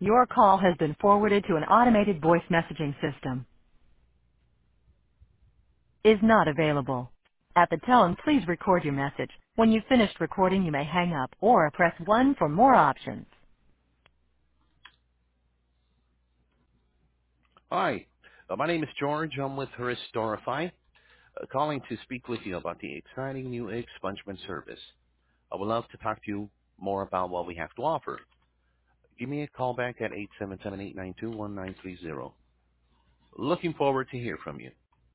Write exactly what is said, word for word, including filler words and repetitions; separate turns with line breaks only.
Your call has been forwarded to an automated voice messaging system. Is not available. At the tone, please record your message. When you've finished recording, you may hang up or press one for more options.
Hi, uh, my name is George. I'm with Historify, uh, calling to speak with you about the exciting new expungement service. I would love to talk to you more about what we have to offer. Give me a call back at eight seven seven, eight nine two, one nine three zero. Looking forward to hear from you.